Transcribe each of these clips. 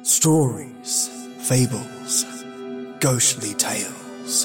Stories, fables, ghostly tales.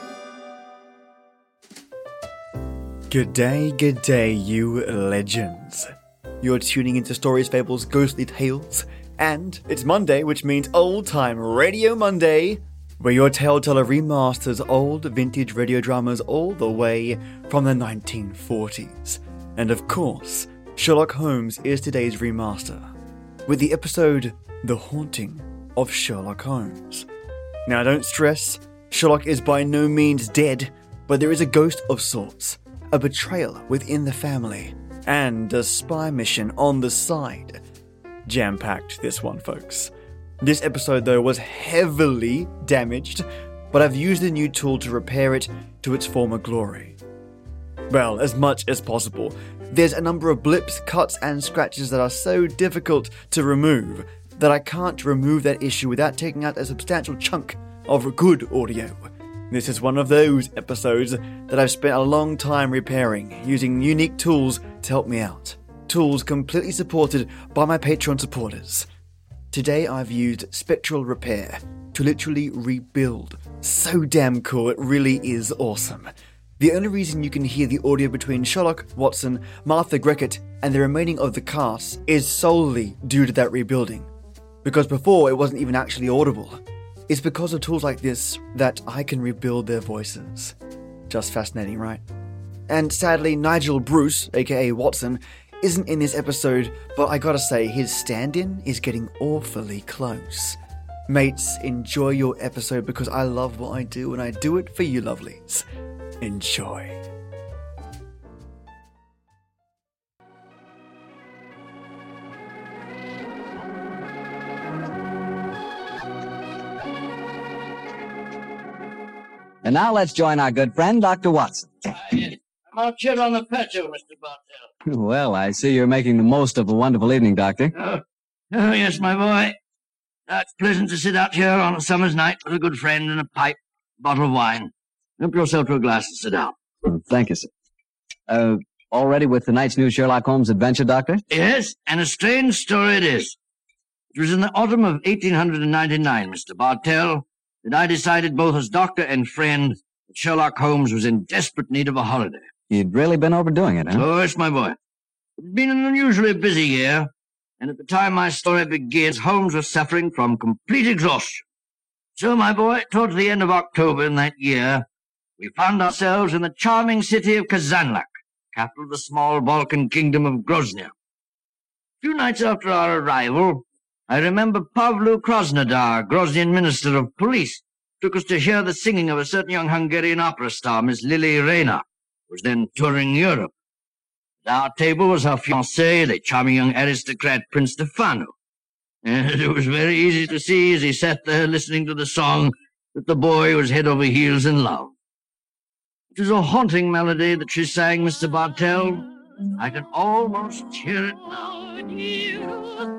Good day, you legends. You're tuning into Stories, Fables, Ghostly Tales, and it's Monday, which means Old Time Radio Monday, where your tale teller remasters old vintage radio dramas all the way from the 1940s. And of course, Sherlock Holmes is today's remaster, with the episode The Haunting of Sherlock Holmes. Now don't stress, Sherlock is by no means dead, but there is a ghost of sorts, a betrayal within the family, and a spy mission on the side. Jam-packed, this one, folks. This episode, though, was heavily damaged, but I've used a new tool to repair it to its former glory. Well, as much as possible. There's a number of blips, cuts, and scratches that are so difficult to remove that I can't remove that issue without taking out a substantial chunk of good audio. This is one of those episodes that I've spent a long time repairing, using unique tools to help me out. Tools completely supported by my Patreon supporters. Today I've used Spectral Repair to literally rebuild. So damn cool, it really is awesome. The only reason you can hear the audio between Sherlock, Watson, Martha Greckett, and the remaining of the cast is solely due to that rebuilding. Because before it wasn't even actually audible. It's because of tools like this that I can rebuild their voices. Just fascinating, right? And sadly, Nigel Bruce, aka Watson, isn't in this episode, but I gotta say, his stand-in is getting awfully close. Mates, enjoy your episode because I love what I do and I do it for you lovelies. Enjoy. And now let's join our good friend, Dr. Watson. I'm out here on the patio, Mr. Bartell. Well, I see you're making the most of a wonderful evening, Doctor. Oh, yes, my boy. It's pleasant to sit out here on a summer's night with a good friend and a pipe, bottle of wine. Help yourself to a glass and sit down. Thank you, sir. All ready with tonight's new Sherlock Holmes adventure, Doctor? Yes, and a strange story it is. It was in the autumn of 1899, Mr. Bartell, that I decided both as doctor and friend that Sherlock Holmes was in desperate need of a holiday. You'd really been overdoing it, huh? Oh, yes, my boy. It had been an unusually busy year, and at the time my story begins, Holmes was suffering from complete exhaustion. So, my boy, towards the end of October in that year, we found ourselves in the charming city of Kazanlak, capital of the small Balkan kingdom of Grozny. A few nights after our arrival, I remember Pavlu Krasnodar, Groznian Minister of Police, took us to hear the singing of a certain young Hungarian opera star, Miss Lily Rayner, who was then touring Europe. At our table was her fiancé, the charming young aristocrat Prince Stefano. And it was very easy to see as he sat there listening to the song that the boy was head over heels in love. It was a haunting melody that she sang, Mr. Bartell. I can almost hear it now.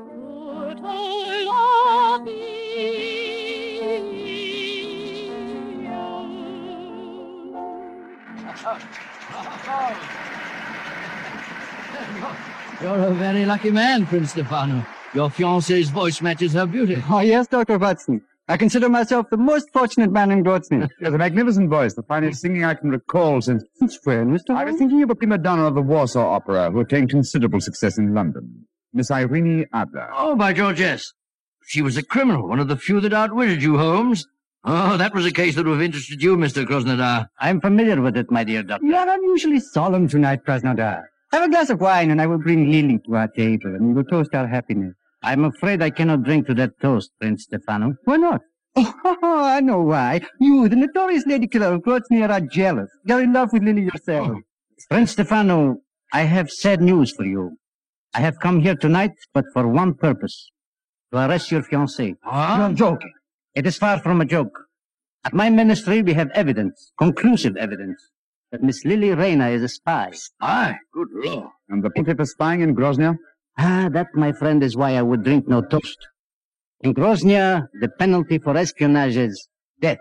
You're a very lucky man, Prince Stefano. Your fiancée's voice matches her beauty. Oh, yes, Dr. Watson. I consider myself the most fortunate man in Grozny. She has a magnificent voice, the finest singing I can recall since when, Mr. I was thinking of a prima donna of the Warsaw Opera who attained considerable success in London, Miss Irene Adler. Oh, by George, yes. She was a criminal, one of the few that outwitted you, Holmes. Oh, that was a case that would have interested you, Mr. Krasnodar. I'm familiar with it, my dear doctor. You are unusually solemn tonight, Krasnodar. Have a glass of wine, and I will bring Lily to our table, and we will toast our happiness. I'm afraid I cannot drink to that toast, Prince Stefano. Why not? Oh, I know why. You, the notorious Lady Killer of Grozny, are jealous. You're in love with Lily yourself. Oh. Prince Stefano, I have sad news for you. I have come here tonight, but for one purpose. To arrest your fiancée. Huh? You're joking. It is far from a joke. At my ministry, we have evidence, conclusive evidence, that Miss Lily Rayner is a spy. Spy? Good Lord. And the penalty for spying in Grozny? That, my friend, is why I would drink no toast. In Grozny, the penalty for espionage is death.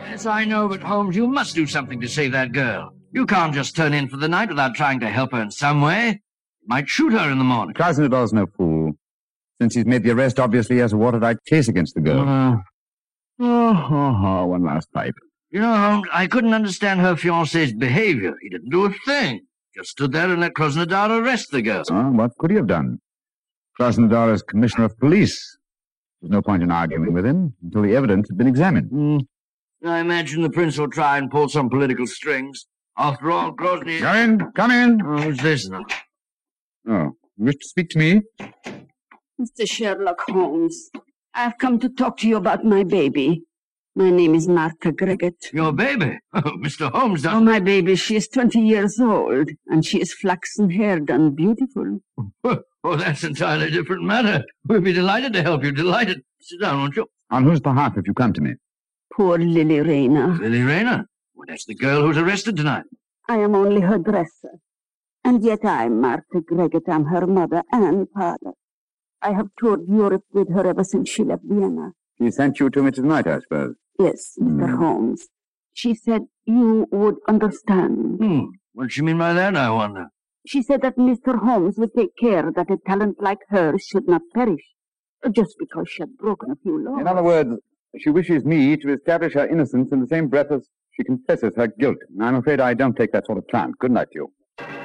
Yes, I know, but Holmes, you must do something to save that girl. You can't just turn in for the night without trying to help her in some way. You might shoot her in the morning. Krasnodar's no fool. Since he's made the arrest, obviously he has a watertight case against the girl. One last pipe. You know, Holmes, I couldn't understand her fiancé's behavior. He didn't do a thing. Just stood there and let Krasnodar arrest the girl. What could he have done? Krasnodar is commissioner of police. There's no point in arguing with him until the evidence has been examined. I imagine the prince will try and pull some political strings. After all, Grozny... Come in. Who's this now? Oh, you wish to speak to me? Mr. Sherlock Holmes, I've come to talk to you about my baby. My name is Martha Greggett. Your baby? Mr. Holmes Oh, my baby, she is 20 years old, and she is flaxen-haired and beautiful. Oh, that's an entirely different matter. We'll be delighted to help you, delighted. Sit down, won't you? On whose behalf have you come to me? Poor Lily Rayner. Lily Rayner? Well, that's the girl who's arrested tonight. I am only her dresser. And yet I'm Martha Greggett. I'm her mother and father. I have toured Europe with her ever since she left Vienna. She sent you to me tonight, I suppose. Yes, Mr. Holmes. She said you would understand. What does she mean by that, I wonder? She said that Mr. Holmes would take care that a talent like hers should not perish, just because she had broken a few laws. In other words, she wishes me to establish her innocence in the same breath as she confesses her guilt. And I'm afraid I don't take that sort of chance. Good night to you.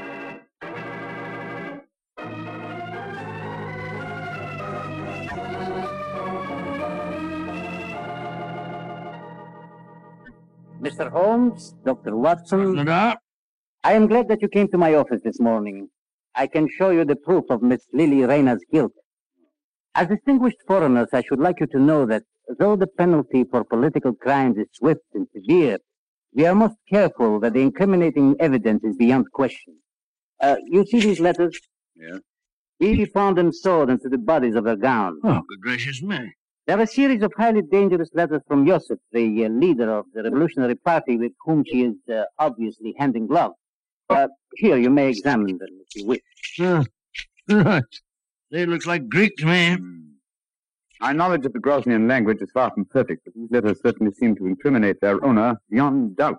Mr. Holmes, Dr. Watson, Krasnodar? I am glad that you came to my office this morning. I can show you the proof of Miss Lily Rayner's guilt. As distinguished foreigners, I should like you to know that though the penalty for political crimes is swift and severe, we are most careful that the incriminating evidence is beyond question. You see these letters? Yes. We found them sewed into the bodies of her gown. Oh, good gracious me. They're a series of highly dangerous letters from Joseph, the leader of the Revolutionary Party with whom she is obviously hand in glove. Here, you may examine them if you wish. Right. They look like Greek to me. My knowledge of the Grosnian language is far from perfect, but these letters certainly seem to incriminate their owner beyond doubt.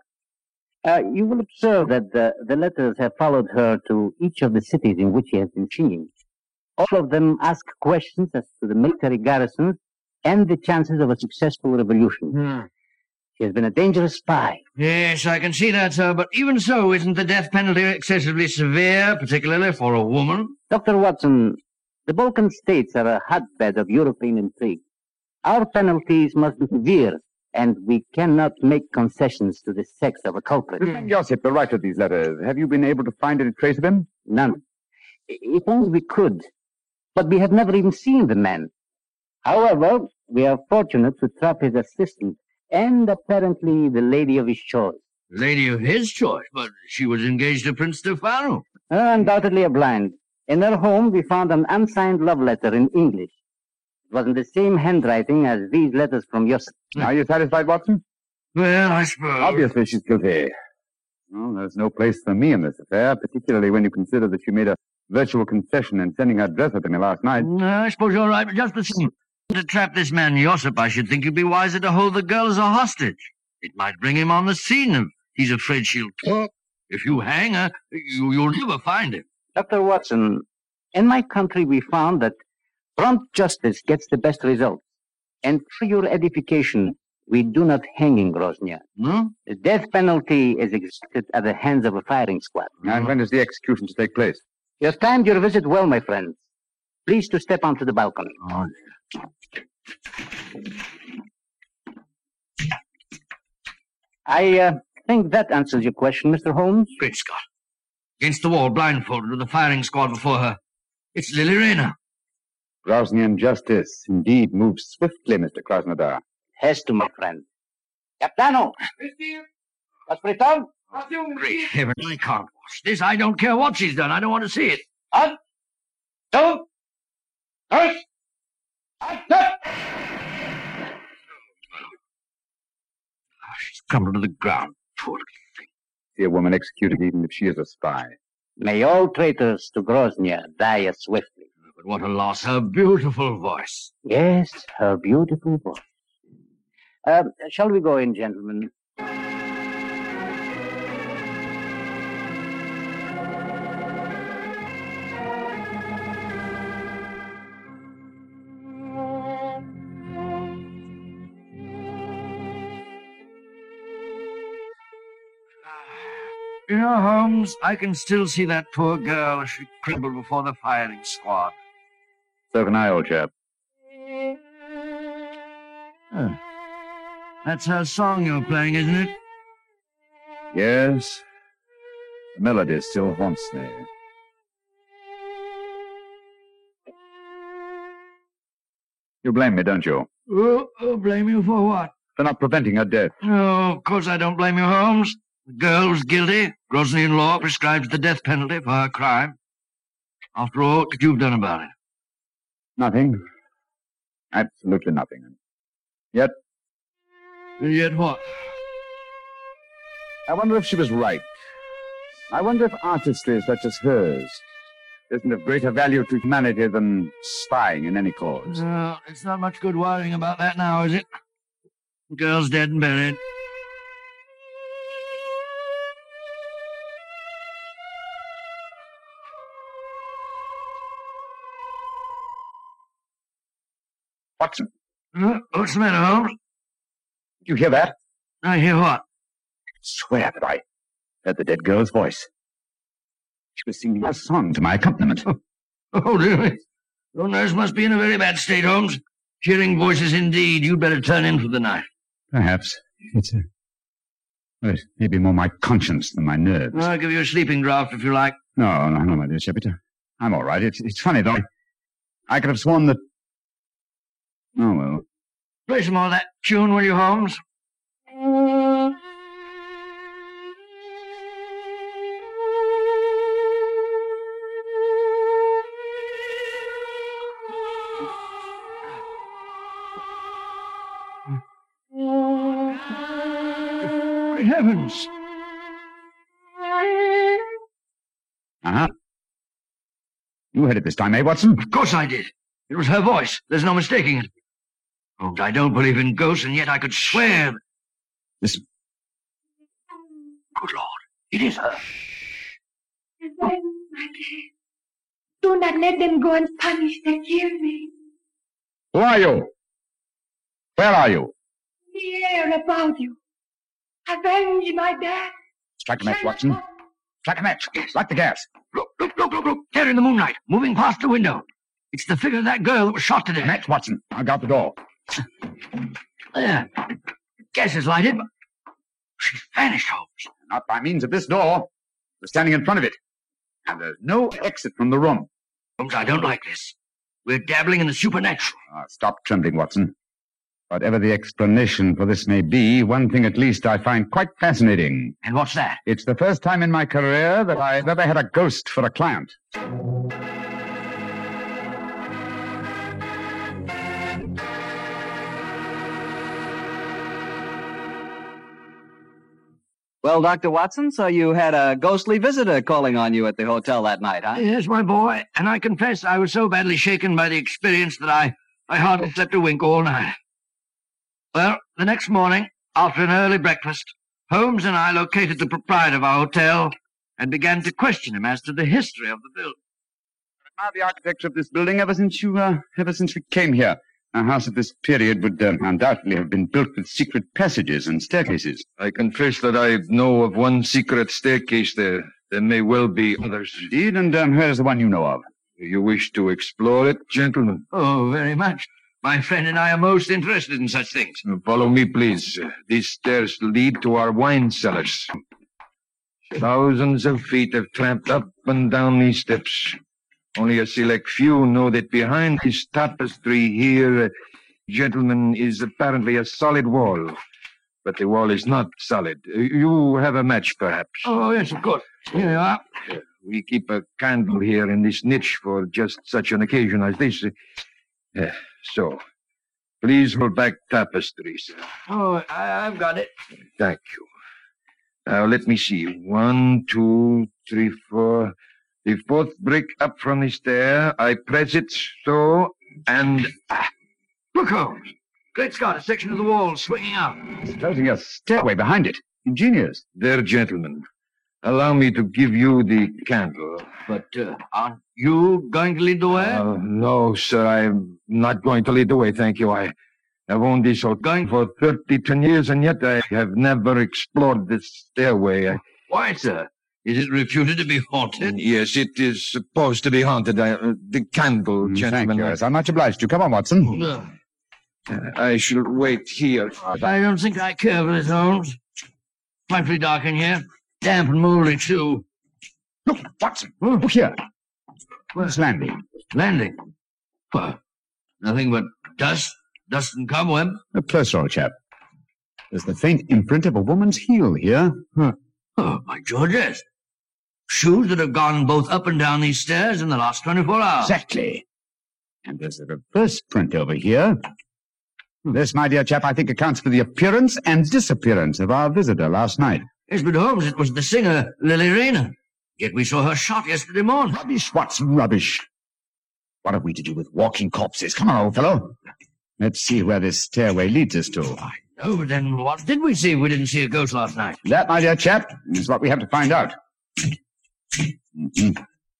You will observe that the letters have followed her to each of the cities in which she has been singing. All of them ask questions as to the military garrisons and the chances of a successful revolution. She has been a dangerous spy. Yes, I can see that, sir, but even so, isn't the death penalty excessively severe, particularly for a woman? Dr. Watson, the Balkan states are a hotbed of European intrigue. Our penalties must be severe, and we cannot make concessions to the sex of a culprit. Joseph, the writer of these letters, have you been able to find any trace of him? None. If only we could. But we have never even seen the man. However, we are fortunate to trap his assistant and apparently the lady of his choice. Lady of his choice, but she was engaged to Prince Stefano. Undoubtedly a blind. In her home, we found an unsigned love letter in English. It was in the same handwriting as these letters from Joseph. Are you satisfied, Watson? Well, I suppose. Obviously she's guilty. Well, there's no place for me in this affair, particularly when you consider that she made a virtual confession in sending her dresser to me last night. I suppose you're right, but just the same. To trap this man Josip, I should think you'd be wiser to hold the girl as a hostage. It might bring him on the scene if he's afraid she'll talk. If you hang her, you'll never find him. Dr. Watson, in my country we found that prompt justice gets the best results. And for your edification, we do not hang in Grozny. The death penalty is exacted at the hands of a firing squad. And when is the execution to take place? You have timed your visit well, my friends. Please to step onto the balcony. Oh, I think that answers your question, Mr. Holmes. Great Scott. Against the wall, blindfolded, with a firing squad before her. It's Lily Rayner. Grosnian justice indeed moves swiftly, Mr. Krasnodar. Has to, my friend. Capitano! Aspritão? Great heaven, I can't watch this. I don't care what she's done. I don't want to see it. Up! Two! First! Up! She's crumbled to the ground. Poor little thing. See a woman executed even if she is a spy. May all traitors to Grozny die as swiftly. But what a loss. Her beautiful voice. Yes, her beautiful voice. Shall we go in, gentlemen? You know, Holmes, I can still see that poor girl as she crumbled before the firing squad. So can I, old chap. Oh. That's her song you're playing, isn't it? Yes. The melody still haunts me. You blame me, don't you? Oh, blame you for what? For not preventing her death. No, of course I don't blame you, Holmes. The girl was guilty. Grosnian law prescribes the death penalty for her crime. After all, what could you have done about it? Nothing. Absolutely nothing. Yet, Yet what? I wonder if she was right. I wonder if artistry such as hers isn't of greater value to humanity than spying in any cause. No, it's not much good worrying about that now, is it? The girl's dead and buried. Watson, What's the matter, Holmes? did you hear that? I hear what? I swear that I heard the dead girl's voice. She was singing a song to my accompaniment. Oh, really? Your nerves must be in a very bad state, Holmes. Hearing voices indeed. You'd better turn in for the night. Perhaps. Well, it may be more my conscience than my nerves. I'll give you a sleeping draught if you like. No, my dear Shepard. I'm all right. It's funny, though. I could have sworn that... Oh, well. Play some more of that tune, will you, Holmes? Great heavens! Uh-huh. You heard it this time, eh, Watson? Of course I did. It was her voice. There's no mistaking it. Holmes, I don't believe in ghosts, and yet I could swear... Listen. Good Lord, it is her. Do not let them go and punish the children. Who are you? Where are you? The air about you. Avenge my death. Strike a match, Watson. Strike a match. Light the gas. Look. There in the moonlight, moving past the window. It's the figure of that girl that was shot to death. Match, Watson. I'll go out the door. There. Gas is lighted, but she's vanished, Holmes. Not by means of this door. We're standing in front of it. And there's no exit from the room. Holmes, I don't like this. We're dabbling in the supernatural. Stop trembling, Watson. Whatever the explanation for this may be, one thing at least I find quite fascinating. And what's that? It's the first time in my career that I've ever had a ghost for a client. Well, Dr. Watson, so you had a ghostly visitor calling on you at the hotel that night, huh? Yes, my boy, and I confess I was so badly shaken by the experience that I hardly slept a wink all night. Well, the next morning, after an early breakfast, Holmes and I located the proprietor of our hotel and began to question him as to the history of the building. I admire the architecture of this building ever since we came here. A house of this period would undoubtedly have been built with secret passages and staircases. I confess that I know of one secret staircase there. There may well be others. Indeed, and where is the one you know of? Do you wish to explore it, gentlemen? Oh, very much. My friend and I are most interested in such things. Follow me, please. These stairs lead to our wine cellars. Thousands of feet have tramped up and down these steps. Only a select few know that behind this tapestry here, gentlemen, is apparently a solid wall. But the wall is not solid. You have a match, perhaps. Oh, yes, of course. Here you are. We keep a candle here in this niche for just such an occasion as this. So, please hold back tapestry, sir. Oh, I've got it. Thank you. Now, let me see. 1, 2, 3, 4... The fourth brick up from the stair. I press it so, and... Look, Holmes. Great Scott, a section of the wall swinging out. It's closing a stairway behind it. Ingenious. There, gentlemen. Allow me to give you the candle. But aren't you going to lead the way? No, sir, I'm not going to lead the way, thank you. I have owned this hotel for 32 years, and yet I have never explored this stairway. Why, sir? Is it reputed to be haunted? Yes, it is supposed to be haunted. The candle, gentlemen. Thank you. Yes, I'm much obliged to you. Come on, Watson. I shall wait here. I don't think I care for this, Holmes. Frightfully dark in here. Damp and mouldy, too. Look, Watson. Look here. Where's landing? Landing? Well, nothing but dust and cobweb. Closer, old chap. There's the faint imprint of a woman's heel here. Oh, by George, yes. Shoes that have gone both up and down these stairs in the last 24 hours. Exactly. And there's a reverse print over here. This, my dear chap, I think accounts for the appearance and disappearance of our visitor last night. Yes, but Holmes, it was the singer, Lily Rayner. Yet we saw her shot yesterday morning. Rubbish, Watson, rubbish. What have we to do with walking corpses? Come on, old fellow. Let's see where this stairway leads us to. Oh, but then what did we see if we didn't see a ghost last night? That, my dear chap, is what we have to find out. Wait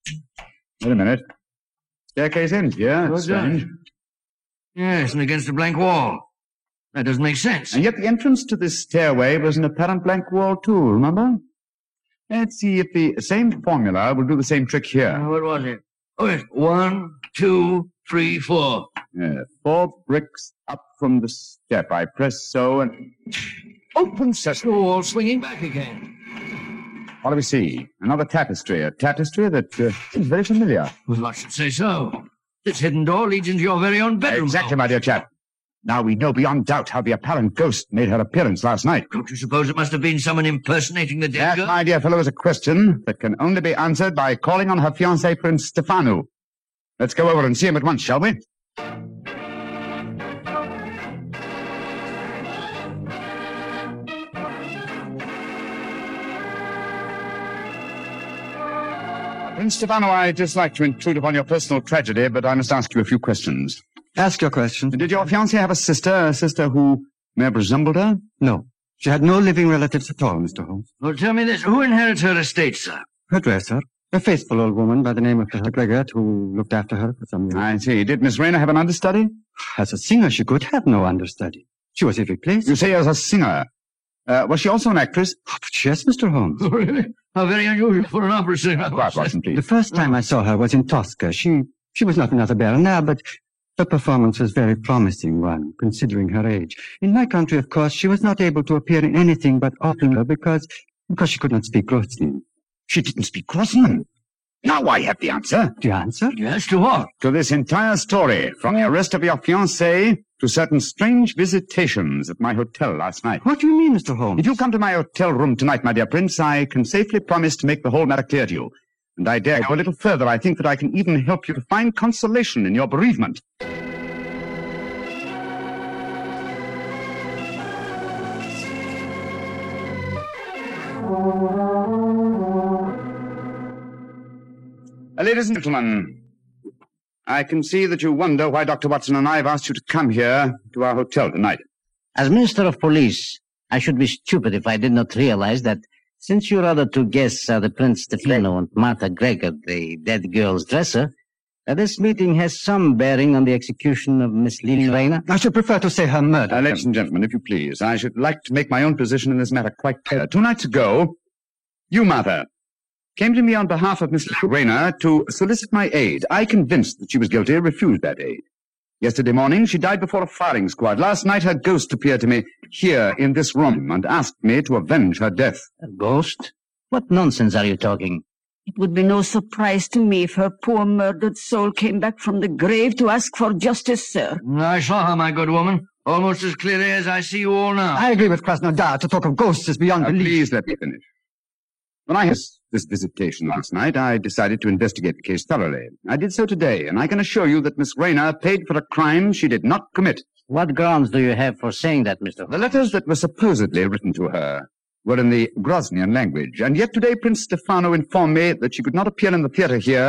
a minute. Staircase ends here. That's strange. Yes, and against a blank wall. That doesn't make sense. And yet the entrance to this stairway was an apparent blank wall, too, remember? Let's see if the same formula will do the same trick here. What was it? Oh, yes. 1, 2, 3, 4. 4 bricks up from the step. I press so and... Open sesame. The wall swinging back again. What do we see? Another tapestry. A tapestry that seems very familiar. Well, I should say so. This hidden door leads into your very own bedroom. Exactly, my dear chap. Now we know beyond doubt how the apparent ghost made her appearance last night. Don't you suppose it must have been someone impersonating the dead girl? That, my dear fellow, is a question that can only be answered by calling on her fiancé, Prince Stefano. Let's go over and see him at once, shall we? Prince Stefano, I'd just like to intrude upon your personal tragedy, but I must ask you a few questions. Ask your question. Did your fiancée have a sister who may have resembled her? No. She had no living relatives at all, Mr. Holmes. Well, tell me this. Who inherits her estate, sir? Her dresser. A faithful old woman by the name of Mrs. Gregor, who looked after her for some years. I see. Did Miss Rayner have an understudy? As a singer, she could have no understudy. She was every place. You say as a singer. Was she also an actress? Oh, but yes, Mr. Holmes. Oh, really? How very unusual for an opera singer. Quiet, Watson, please. The first time I saw her was in Tosca. She was not another baroness, but her performance was a very promising one, considering her age. In my country, of course, she was not able to appear in anything but opera because she could not speak Russian. She didn't speak Russian. Now I have the answer. The answer? Yes, to what? To this entire story, from the arrest of your fiancée to certain strange visitations at my hotel last night. What do you mean, Mr. Holmes? If you come to my hotel room tonight, my dear Prince, I can safely promise to make the whole matter clear to you. And I dare go a little further. I think that I can even help you to find consolation in your bereavement. Ladies and gentlemen, I can see that you wonder why Dr. Watson and I have asked you to come here to our hotel tonight. As Minister of Police, I should be stupid if I did not realize that since your other two guests are the Prince Stefano and Martha Gregor, the dead girl's dresser, that this meeting has some bearing on the execution of Miss Lily Rayner. I should prefer to say her murder. Ladies and gentlemen, if you please, I should like to make my own position in this matter quite clear. 2 nights ago, you, Martha, came to me on behalf of Miss Rayner to solicit my aid. I, convinced that she was guilty, refused that aid. Yesterday morning, she died before a firing squad. Last night, her ghost appeared to me here in this room and asked me to avenge her death. A ghost? What nonsense are you talking? It would be no surprise to me if her poor murdered soul came back from the grave to ask for justice, sir. I saw her, my good woman, almost as clearly as I see you all now. I agree with Krasnodar. To talk of ghosts is beyond belief. Please let me finish. When I had this visitation last night, I decided to investigate the case thoroughly. I did so today, and I can assure you that Miss Rayner paid for a crime she did not commit. What grounds do you have for saying that, Mr. Holmes? The letters that were supposedly written to her were in the Grosnian language, and yet today Prince Stefano informed me that she could not appear in the theater here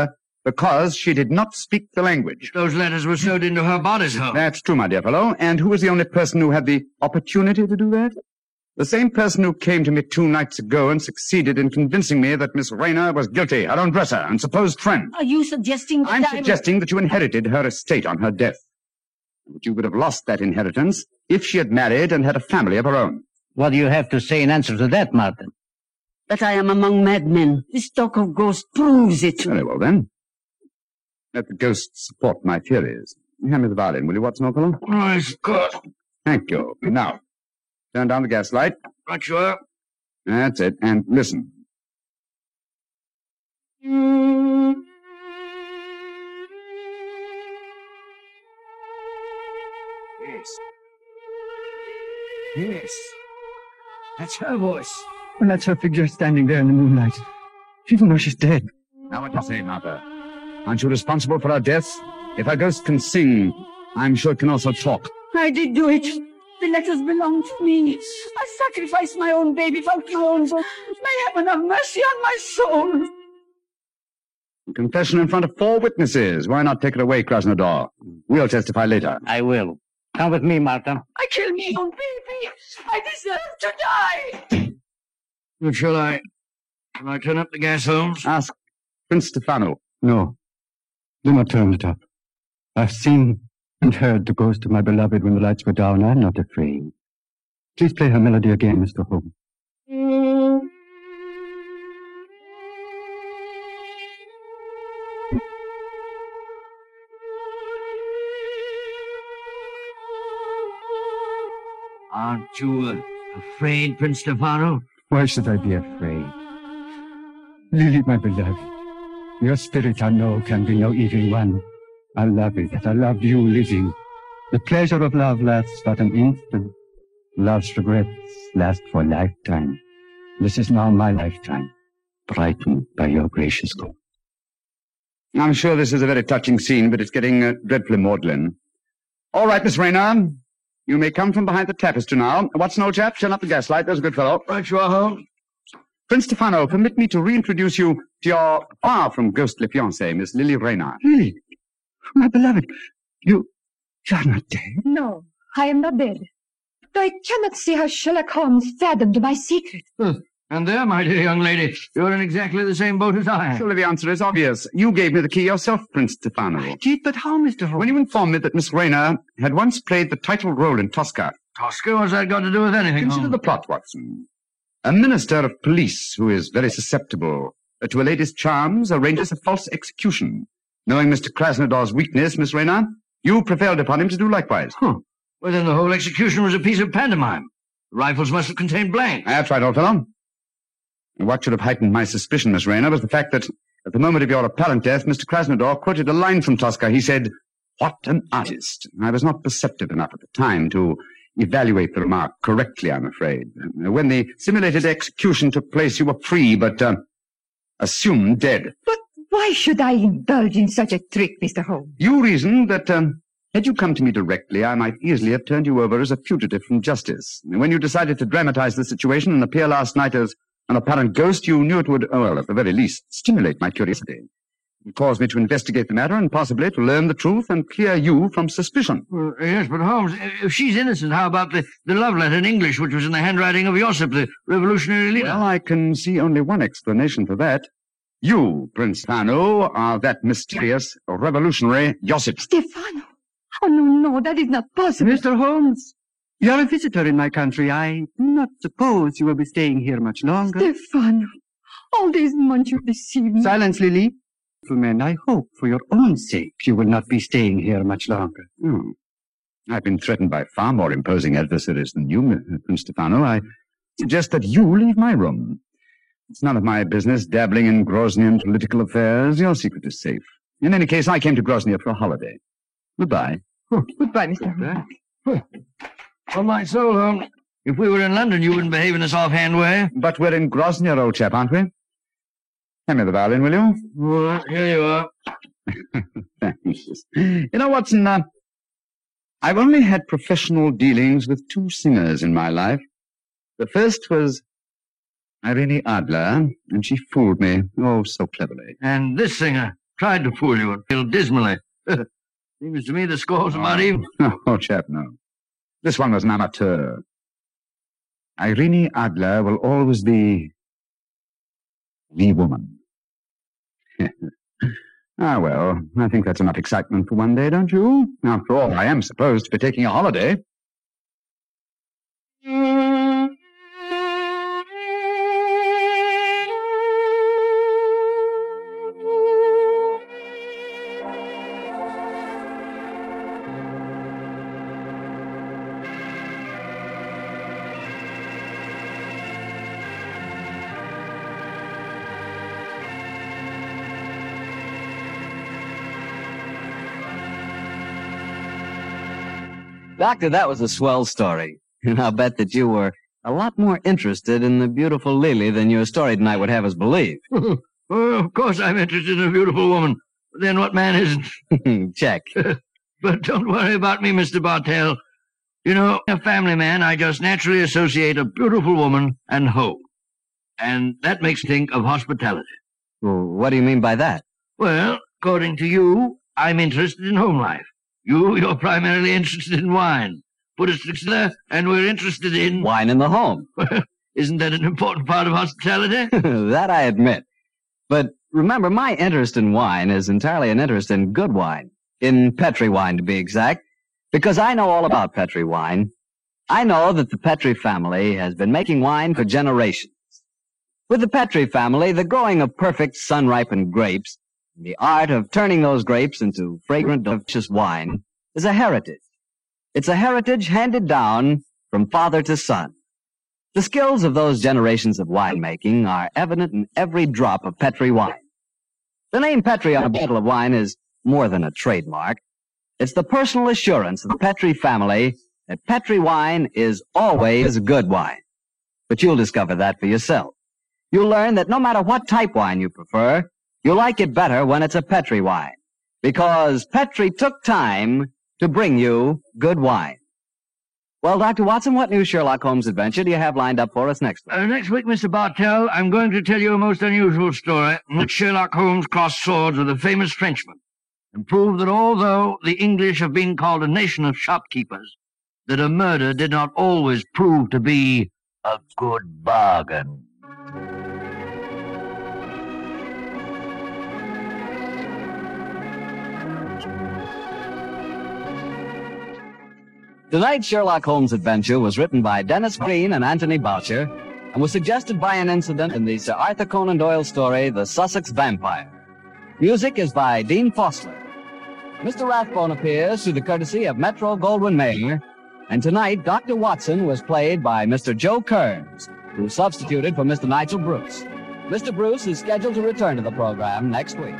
because she did not speak the language. Those letters were sewed into her bodice, Holmes. That's true, my dear fellow. And who was the only person who had the opportunity to do that? The same person who came to me 2 nights ago and succeeded in convincing me that Miss Rayner was guilty, her own dresser and supposed friend. Are you suggesting that I'm suggesting that you inherited her estate on her death. But you would have lost that inheritance if she had married and had a family of her own. What do you have to say in answer to that, Martin? That I am among madmen. This talk of ghosts proves it. Very well, then. Let the ghosts support my theories. Hand me the violin, will you, Watson, old fellow? Nice God. Thank you. Now, turn down the gas light. Right you are. That's it. And listen. Yes. Yes. That's her voice. And that's her figure standing there in the moonlight. Even though she's dead. Now what do you say, Martha? Aren't you responsible for her death? If a ghost can sing, I'm sure it can also talk. I did do it. The letters belong to me. I sacrificed my own baby for my own soul. May heaven have mercy on my soul. Confession in front of 4 witnesses. Why not take it away, Krasnodar? We'll testify later. I will. Come with me, Martha. I killed my own baby. I deserve to die. But shall I turn up the gas, Holmes? Ask Prince Stefano. No. Do not turn it up. I've seen and heard the ghost of my beloved when the lights were down. I'm not afraid. Please play her melody again, Mr. Holmes. Aren't you afraid, Prince Stefano? Why should I be afraid? Lily, my beloved, your spirit I know can be no evil one. I love it, that I love you living. The pleasure of love lasts but an instant. Love's regrets last for a lifetime. This is now my lifetime, brightened by your gracious gold. I'm sure this is a very touching scene, but it's getting dreadfully maudlin. All right, Miss Rayner. You may come from behind the tapestry now. Watson, old chap, turn up the gaslight. There's a good fellow. Right you are, Holmes. Prince Stefano, permit me to reintroduce you to your far from ghostly fiancée, Miss Lily Rayner. Lily, my beloved, you're not dead. No, I am not dead. Though I cannot see how Sherlock Holmes fathomed my secret. And there, my dear young lady, you're in exactly the same boat as I am. Surely the answer is obvious. You gave me the key yourself, Prince Stefano. I did, but how, Mr. Holmes? When you informed me that Miss Rayner had once played the title role in Tosca. Tosca? What's that got to do with anything, Consider the plot, Watson. A minister of police who is very susceptible to a lady's charms arranges a false execution. Knowing Mr. Krasnodar's weakness, Miss Rayner, you prevailed upon him to do likewise. Well, then the whole execution was a piece of pantomime. The rifles must have contained blanks. That's right, old fellow. And what should have heightened my suspicion, Miss Rayner, was the fact that at the moment of your apparent death, Mr. Krasnodar quoted a line from Tosca. He said, "What an artist." I was not perceptive enough at the time to evaluate the remark correctly, I'm afraid. When the simulated execution took place, you were free, but assumed dead. But why should I indulge in such a trick, Mr. Holmes? You reasoned that had you come to me directly, I might easily have turned you over as a fugitive from justice. When you decided to dramatize the situation and appear last night as an apparent ghost, you knew it would, well, at the very least, stimulate my curiosity. It caused me to investigate the matter and possibly to learn the truth and clear you from suspicion. Well, yes, but Holmes, if she's innocent, how about the love letter in English, which was in the handwriting of Josip, the revolutionary leader? Well, I can see only one explanation for that. You, Prince Stefano, are that mysterious revolutionary Josip. Stefano? Oh, no, that is not possible. Mr. Holmes, you're a visitor in my country. I do not suppose you will be staying here much longer. Stefano, all these months you deceived me. Silence, Lily. Gentlemen, I hope for your own sake you will not be staying here much longer. I've been threatened by far more imposing adversaries than you, Prince Stefano. I suggest that you leave my room. It's none of my business dabbling in Groznian political affairs. Your secret is safe. In any case, I came to Grozny for a holiday. Goodbye. Goodbye, Mr. Holmes. On my soul, Holmes, if we were in London, you wouldn't behave in this offhand way. But we're in Grozny, old chap, aren't we? Hand me the violin, will you? Well, here you are. Thanks. You know, Watson, I've only had professional dealings with 2 singers in my life. The first was Irene Adler, and she fooled me, oh, so cleverly. And this singer, tried to fool you and failed dismally. Seems to me the score's about even. Oh, chap, no. This one was an amateur. Irene Adler will always be the woman. Ah, well, I think that's enough excitement for one day, don't you? After all, I am supposed to be taking a holiday. Doctor, that was a swell story. And I'll bet that you were a lot more interested in the beautiful Lily than your story tonight would have us believe. Oh, of course I'm interested in a beautiful woman. But then what man isn't? Check. But don't worry about me, Mr. Bartell. You know, a family man, I just naturally associate a beautiful woman and home. And that makes me think of hospitality. Well, what do you mean by that? Well, according to you, I'm interested in home life. You're primarily interested in wine. Put us together, and we're interested in... Wine in the home. Isn't that an important part of hospitality? That I admit. But remember, my interest in wine is entirely an interest in good wine. In Petri wine, to be exact. Because I know all about Petri wine. I know that the Petri family has been making wine for generations. With the Petri family, the growing of perfect sun-ripened grapes, the art of turning those grapes into fragrant, delicious wine, is a heritage. It's a heritage handed down from father to son. The skills of those generations of winemaking are evident in every drop of Petri wine. The name Petri on a bottle of wine is more than a trademark. It's the personal assurance of the Petri family that Petri wine is always good wine. But you'll discover that for yourself. You'll learn that no matter what type wine you prefer, you'll like it better when it's a Petri wine, because Petri took time to bring you good wine. Well, Dr. Watson, what new Sherlock Holmes adventure do you have lined up for us next week? Next week, Mr. Bartell, I'm going to tell you a most unusual story in which Sherlock Holmes crossed swords with a famous Frenchman and proved that although the English have been called a nation of shopkeepers, that a murder did not always prove to be a good bargain. Tonight's Sherlock Holmes adventure was written by Dennis Green and Anthony Boucher and was suggested by an incident in the Sir Arthur Conan Doyle story, The Sussex Vampire. Music is by Dean Fossler. Mr. Rathbone appears through the courtesy of Metro-Goldwyn-Mayer, and tonight Dr. Watson was played by Mr. Joe Kearns, who substituted for Mr. Nigel Bruce. Mr. Bruce is scheduled to return to the program next week.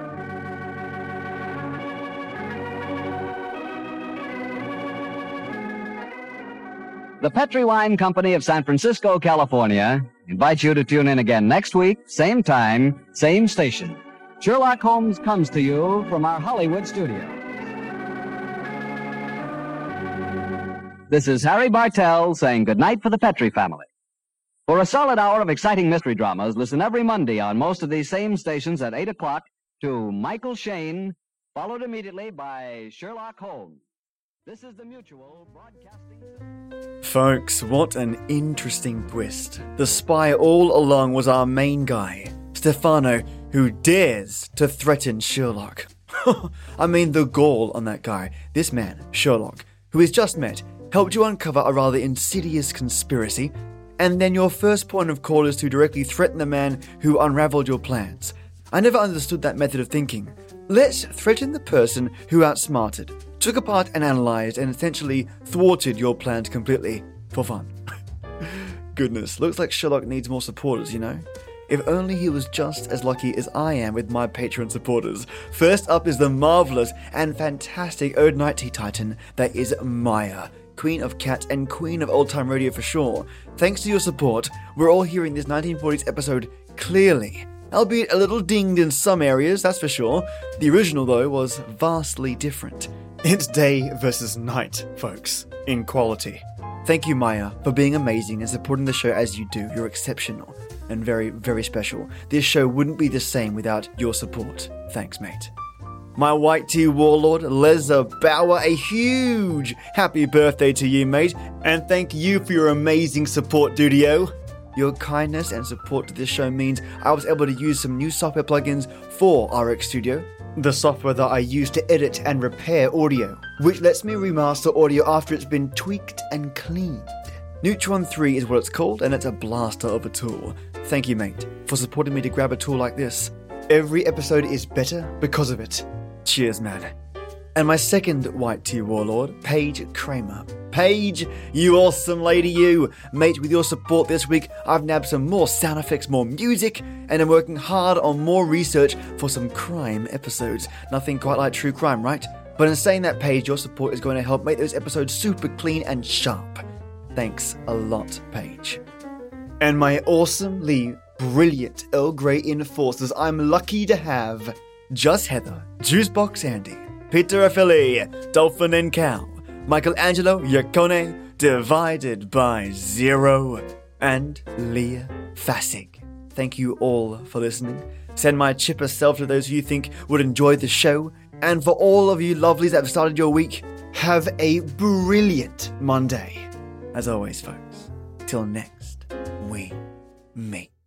The Petri Wine Company of San Francisco, California, invites you to tune in again next week, same time, same station. Sherlock Holmes comes to you from our Hollywood studio. This is Harry Bartell saying goodnight for the Petri family. For a solid hour of exciting mystery dramas, listen every Monday on most of these same stations at 8 o'clock to Michael Shayne, followed immediately by Sherlock Holmes. This is the Mutual Broadcasting System. Folks, what an interesting twist. The spy all along was our main guy, Stefano, who dares to threaten Sherlock. I mean, the gall on that guy. This man, Sherlock, who he's just met, helped you uncover a rather insidious conspiracy, and then your first point of call is to directly threaten the man who unraveled your plans. I never understood that method of thinking. Let's threaten the person who outsmarted, took apart and analyzed, and essentially thwarted your plans completely for fun. Goodness, looks like Sherlock needs more supporters, you know? If only he was just as lucky as I am with my Patreon supporters. First up is the marvelous and fantastic Ode Night Tea Titan that is Maya, Queen of Cats and Queen of Old Time Radio for sure. Thanks to your support, we're all hearing this 1940s episode clearly. Albeit a little dinged in some areas, that's for sure. The original, though, was vastly different. It's day versus night, folks, in quality. Thank you, Maya, for being amazing and supporting the show as you do. You're exceptional and very, very special. This show wouldn't be the same without your support. Thanks, mate. My white tea warlord, Leza Bauer, a huge happy birthday to you, mate. And thank you for your amazing support, Dudio. Your kindness and support to this show means I was able to use some new software plugins for RX Studio, the software that I use to edit and repair audio, which lets me remaster audio after it's been tweaked and cleaned. Neutron 3 is what it's called, and it's a blaster of a tool. Thank you, mate, for supporting me to grab a tool like this. Every episode is better because of it. Cheers, man. And my second white tea warlord, Paige Kramer. Paige, you awesome lady, you. Mate, with your support this week, I've nabbed some more sound effects, more music, and I'm working hard on more research for some crime episodes. Nothing quite like true crime, right? But in saying that, Paige, your support is going to help make those episodes super clean and sharp. Thanks a lot, Paige. And my awesomely brilliant Earl Grey enforcers I'm lucky to have Just Heather, Juicebox Andy, Peter Affili, Dolphin and Cow, Michelangelo Yacone, Divided by Zero, and Leah Fassig. Thank you all for listening. Send my chipper self to those who you think would enjoy the show. And for all of you lovelies that have started your week, have a brilliant Monday. As always, folks, till next we meet.